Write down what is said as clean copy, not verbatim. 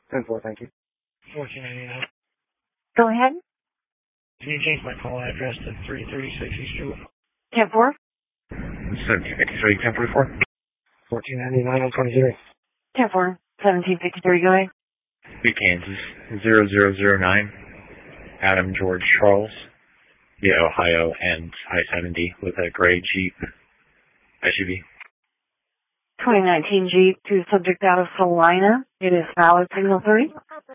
10-4, thank you. 1499. Go ahead. Can you change my call address to 336 East Street? 10-4. 1753, 1044. 1499 on 23. 10-4. 1753, go ahead. Kansas, 0009. Adam George Charles, via Ohio and I-70 with a gray Jeep SUV. 2019 Jeep to subject out of Salina. It is valid signal 3.